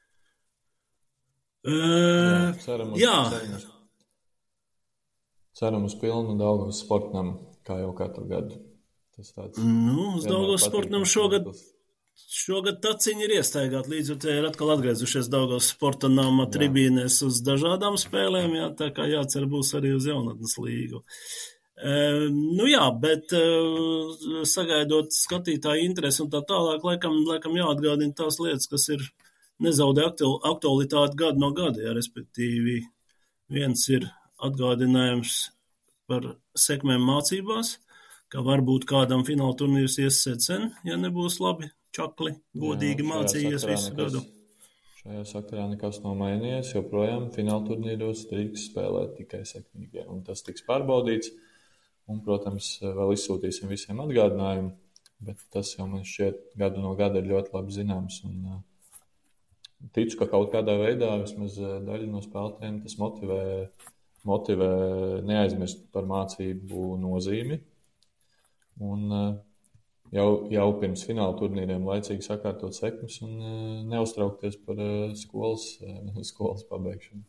Jā, ceram uz, jā. Ceram uz, ceram uz pilnu Daugavas sportnamu, kā jau katru gadu. Tas tāds. Nu, uz Daugavas sportnamu šogad, šogad taciņi ir iestaigāti, līdz ar te ir atkal atgriezušies Daugavas sporta nama tribīnēs uz dažādām spēlēm, jā, tā kā jācer būs arī uz jaunatnes līgu. Uh, nu jā, bet uh, sagaidot skatītāju interesi un tā tālāk, laikam, laikam jāatgādina tās lietas, kas ir nezaudē aktualitāti gadu no gada, jā, respektīvi viens ir atgādinājums par sekmēm mācībās, ka varbūt kādam fināla turnīrs iesēt sen, ja nebūs labi čakli, godīgi jā, mācījies visu nekas, gadu. Šajā sakarā nekas nav mainījies, joprojām fināla turnīros drīkst spēlēt tikai sekmīgie, un tas tiks pārbaudīts. Un, protams, vēl izsūtīsim visiem atgādinājumu, bet tas jau man šķiet gadu no gada ir ļoti labi zināms. Un uh, ticu, ka kaut kādā veidā vismaz daļa no spēlētājiem tas motivē, motivē neaizmirst par mācību nozīmi. Un uh, jau, jau pirms fināla turnīriem laicīgi sakārtot sekmes un uh, neuztraukties par uh, skolas, uh, skolas pabeigšanu.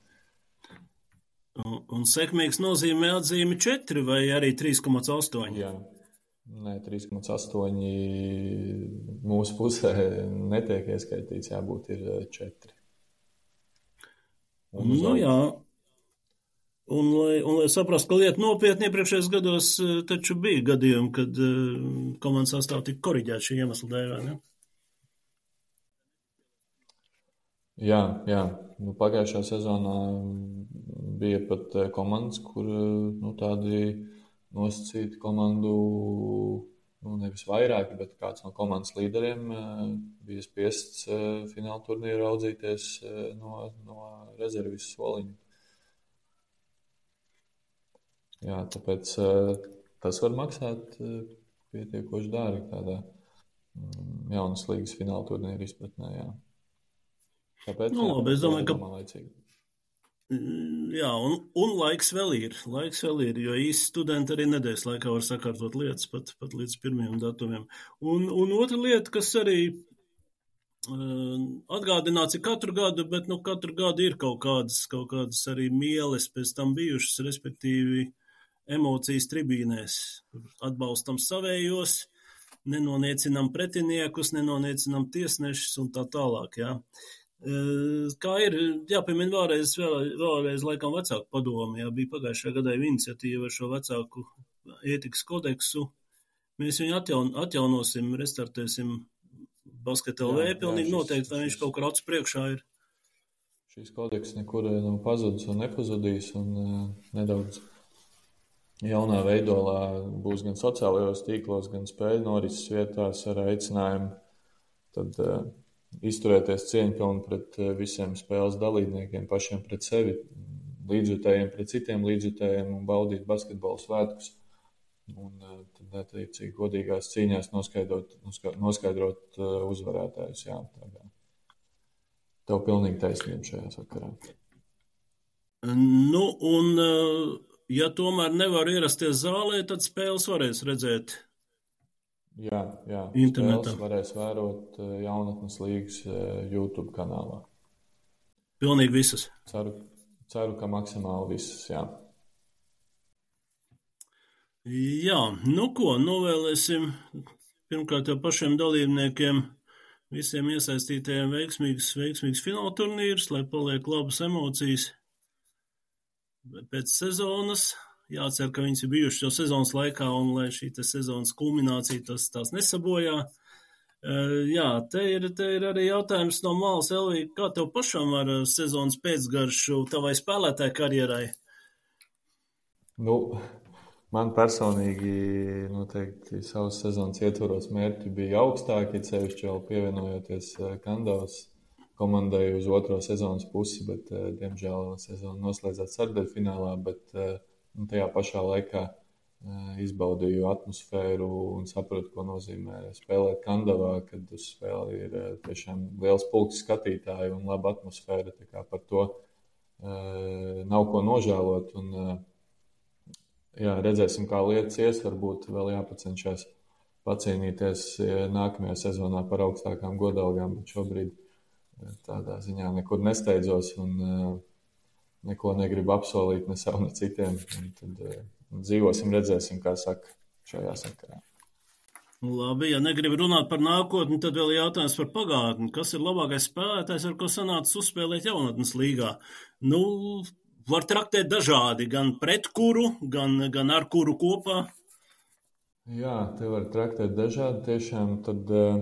Un, un sekmīgs nozīmē atzīme četri vai arī trīs komats astoņi? Jā, Nē, trīs komats astoņi mūsu pusē netiek ieskaitīts, jābūt ir četri. Un uz Nu augšu. jā, un lai, un lai saprastu, ka lieta nopietni iepriekšējos gados eh, taču bija gadījumi, kad eh, komandas sastāv tika koriģēts šī iemesla dēļ, vai ne? Jā, jā. Nu, pagājušā sezonā bija pat eh, komandas, kur eh, nu, tādi nosacīti komandu, nu, nevis vairāki, bet kāds no komandas līderiem eh, bija spiests eh, fināla turnīru raudzīties eh, no, no rezervis soliņa. Jā, tāpēc eh, tas var maksāt eh, pietiekoši dārgi tādā mm, jaunas līgas fināla turnīra izpratnē. Jā. Tāpēc Nu, jā, labi, es domāju, ka jādomā laicīgi. mm, jā, un, un laiks vēl ir, laiks vēl ir, jo īsti studenti arī nedēļas laikā var sakārtot lietas pat, pat līdz pirmiem datumiem. Un, un otra lieta, kas arī uh, atgādināts ir katru gadu, bet nu katru gadu ir kaut kādas, kaut kādas arī mieles pēc tam bijušas, respektīvi emocijas tribīnēs. Atbalstam savējos, nenoniecinam pretiniekus, nenoniecinam tiesnešus un tā tālāk, jā. Kā ir, jāpiemina vēlreiz, vēl, vēlreiz laikam vecāku padomi, jā, bija pagājušajā gadā iniciatīva ar šo vecāku ētikas kodeksu. Mēs viņu atjaun, atjaunosim, restartēsim Basket L V, Jā, jā, pilnīgi šis- noteikti, vai viņš šis- kaut kur acu priekšā ir. Šīs kodeks nekur nav pazudis un nepazudīs, un uh, nedaudz jaunā veidolā būs gan sociālajos tīklos, gan spēļu norises vietās ar aicinājumu tad uh, izturēties cieņpilni pret uh, visiem spēles dalībniekiem, pašiem pret sevi, līdzjutējiem pret citiem līdzjutējiem un baudīt basketbola svētkus. Un uh, tad attiecīgi godīgās cīņās noskaidrot, noska- noskaidrot uh, uzvarētājus. Jā, tādā. Tev pilnīgi taisnība šajā sakarā. Nu, un uh, ja tomēr nevar ierasties zālē, tad spēles varēs redzēt. Jā, jā. Internetā. Spēles varēs vērot uh, jaunatnes līgas uh, YouTube kanālā. Pilnīgi visas. Ceru, ceru ka maksimāli visas, jā. Jā, nu ko, novēlēsim pirmkārt jau pašiem dalībniekiem, visiem iesaistītajiem veiksmīgas, veiksmīgas fināla turnīrus, lai paliek labas emocijas pēc sezonas. Jācer, ka viņas ir bijušas jau sezonas laikā un lai šī te sezonas kulminācija tas tās nesabojā. Uh, jā, te ir, te ir arī jautājums no malas, Elvī, kā tev pašam ar uh, sezonas pēcgaršu tavai spēlētāju karjerai? Nu, man personīgi noteikti savas sezonas ietvaros mērķi bija augstāki, sevišķi vēl pievienojoties uh, Kandavas komandai uz otro sezonas pusi, bet, uh, diemžēl, sezona noslēdzās ceturtdaļfinālā, bet uh, nu, tajā pašā laikā uh, izbaudīju atmosfēru un sapratu, ko nozīmē spēlēt Kandavā, kad uz spēli ir uh, tiešām liels pulks skatītāju un laba atmosfēra. Tā kā par to uh, nav ko nožēlot. Un, uh, jā, redzēsim, kā lietas ies. Varbūt vēl jāpacenšas pacīnīties nākamajā sezonā par augstākām godalgām, bet šobrīd uh, tādā ziņā nekur nesteidzos un uh, neko negribu apsolīt ne sev, ne citiem. Un tad uh, dzīvosim, redzēsim, kā saka šajā sakarā. Labi, ja negribu runāt par nākotni, tad vēl jautājums par pagātni. Kas ir labākais spēlētājs, ar ko sanācis uzspēlēt jaunatnes līgā? Nu, var traktēt dažādi, gan pret kuru, gan, gan ar kuru kopā. Jā, te var traktēt dažādi. Tiešām tad uh,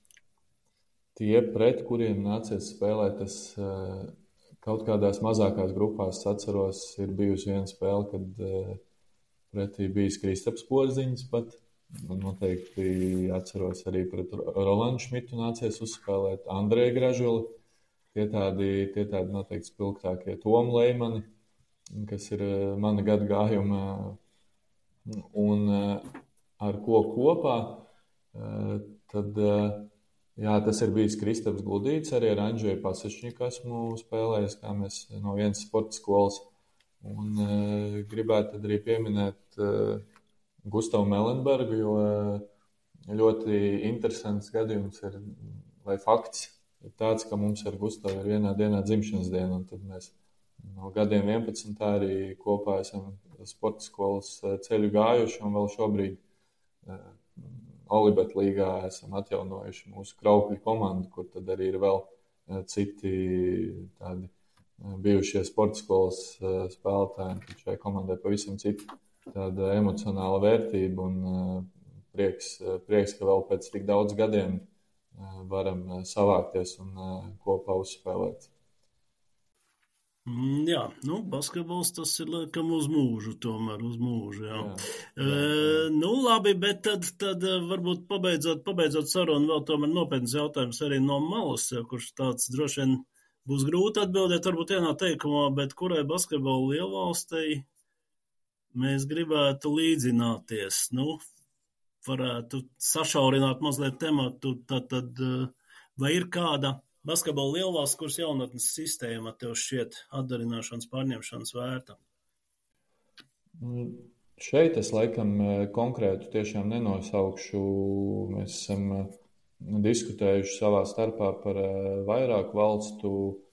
tie, pret kuriem nācies spēlēt, tas uh, kaut kādās mazākās grupās atceros, ir bijusi viena spēle, kad uh, pretī bijis Kristaps Porziņš pat. Noteikti atceros arī pret Rolandu Šmitu nācies uzspēlēt Andreju Gražuli. Tie tādi, tie tādi noteikti spilgtākie Tomu Leimani, kas ir uh, mana gada gājuma. Un uh, ar ko kopā, uh, tad uh, jā, tas ir bijis Kristaps Gludīts, arī ar Andžeju Pasečņiku esmu spēlējis, kā mēs no vienas sporta skolas. Un uh, gribētu tad arī pieminēt uh, Gustavu Melenbergu, jo uh, ļoti interesants gadījums ir, vai fakts ir tāds, ka mums ar Gustavu ir vienā dienā dzimšanas diena, un tad mēs no gadiem vienpadsmit arī kopā esam sporta skolas ceļu gājuši, un vēl šobrīd uh, Olibet līgā esam atjaunojuši mūsu Kraukļu komandu, kur tad arī ir vēl citi tādi bijušie sporta skolas spēlētāji. Tad šai komandai pavisam cita tāda emocionāla vērtība un prieks, prieks, ka vēl pēc tik daudz gadiem varam savākties un kopā uzspēlēt. Jā, nu, basketbols tas ir laikam uz mūžu, tomēr uz mūžu, jā. jā, jā, jā. E, nu, labi, bet tad, tad varbūt pabeidzot, pabeidzot sarunu vēl tomēr nopietnas jautājums arī no malas, ja, kurš tāds droši vien būs grūti atbildēt, varbūt vienā teikumā, bet kurai basketbola lielvalstei mēs gribētu līdzināties, nu, varētu sašaurināt mazliet tematu, tad, tad vai ir kāda basketbola lielvalsts, kuras jaunatnes sistēma tev šķiet atdarināšanas, pārņemšanas vērta? Šeit es laikam konkrētu tiešām nenosaukšu. Mēs esam diskutējuši savā starpā par vairāku valstu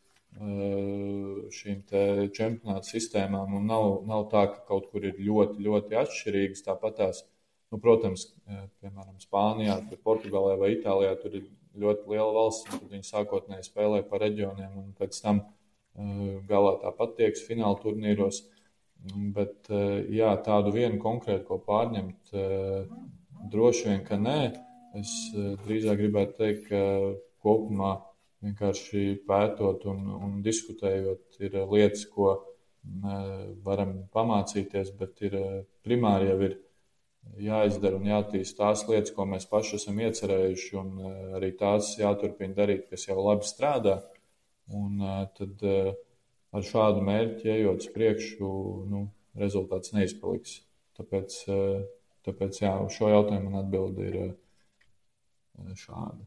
šīm te čempionātu sistēmām, un nav, nav tā, ka kaut kur ir ļoti, ļoti atšķirīgas. Tāpatās, nu, protams, piemēram, Spānijā, Portugālē vai Itālijā tur ir ļoti liela valsts, un tad viņi sākotnēji spēlē pa reģioniem, un pēc tam galā tāpat tieks fināla turnīros. Bet, jā, tādu vienu konkrētu, ko pārņemt, droši vien, ka nē. Es drīzāk gribētu teikt, ka kopumā vienkārši pētot un, un diskutējot ir lietas, ko varam pamācīties, bet ir primāri jau ir jāizdara un jātīst tās lietas, ko mēs paši esam iecerējuši, un arī tās jāturpina darīt, kas jau labi strādā. Un tad ar šādu mērķi ejot uz priekšu, nu, rezultāts neizpaliks. Tāpēc, tāpēc jā, uz šo jautājumu man atbilde ir šāda.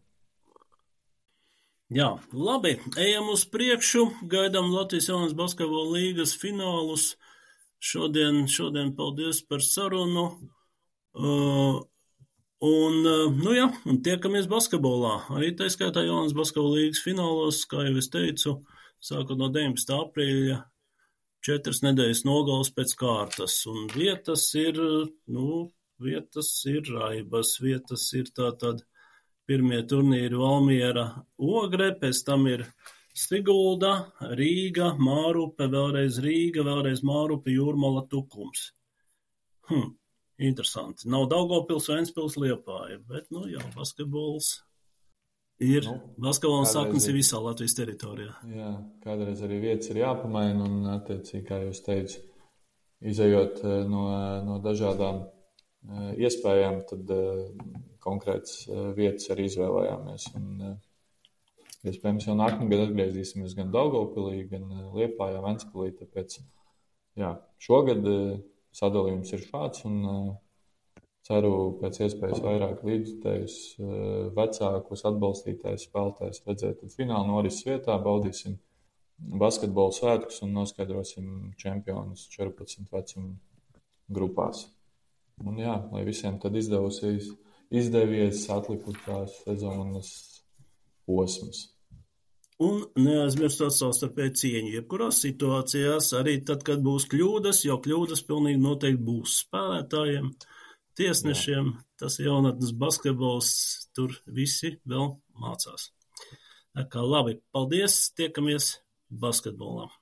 Jā, labi, ejam uz priekšu, gaidām Latvijas jaunas basketbola līgas finālus. Šodien, šodien paldies par sarunu. Uh, un, uh, nu jā, un tiekamies basketbolā. Arī tā skaitā jaunas basketbola līgas finālos, kā jau es teicu, sākot no deviņpadsmitā aprīļa, četras nedēļas nogales pēc kārtas. Un vietas ir, nu, vietas ir raibas, vietas ir tātad pirmie turnīri Valmiera Ogre, pēc tam ir Sigulda, Rīga, Mārupe, vēlreiz Rīga, vēlreiz Mārupe, Jūrmala, Tukums. Hm, interesanti. Nav Daugavpils, Ventspils, Liepāja, bet, nu jā, basketbols ir, nu, basketbols sākums ir visā Latvijas teritorijā. Jā, kādreiz arī vietas ir jāpamaina un, attiecīgi, kā jūs teicu, izejot no, no dažādām iespējām, tad konkrētas vietas arī izvēlējāmies. Un, iespējams, jau nākamgad atgriezīsimies gan Daugavpilī, gan Liepājā, Ventspilī. Tāpēc, jā, šogad sadalījums ir šāds un ceru pēc iespējas vairāk līdzjutējus, vecākus, atbalstītājus, spēlētājus redzēt fināla norises vietā, baudīsim basketbola svētkus un noskaidrosim čempionus četrpadsmit vecuma grupās. Un jā, lai visiem tad izdevusies, izdevies atlikušās sezonas posms. Un neaizmirstot savstarpēju cieņu jebkurās situācijās, arī tad, kad būs kļūdas, jo kļūdas pilnīgi noteikti būs spēlētājiem, tiesnešiem, jā. Tas jaunatnes basketbols, tur visi vēl mācās. Tā kā labi, paldies, tiekamies basketbolā.